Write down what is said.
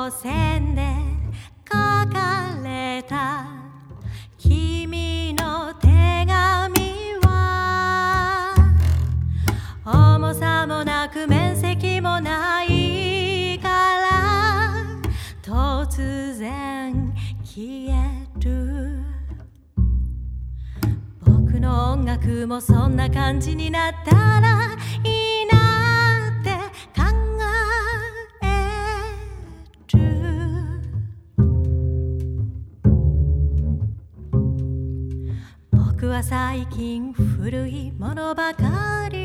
線で書かれた君の手紙は重さもなく面積もないから突然消える。僕の音楽もそんな感じになったらいいなって考える。僕は最近古いものばかり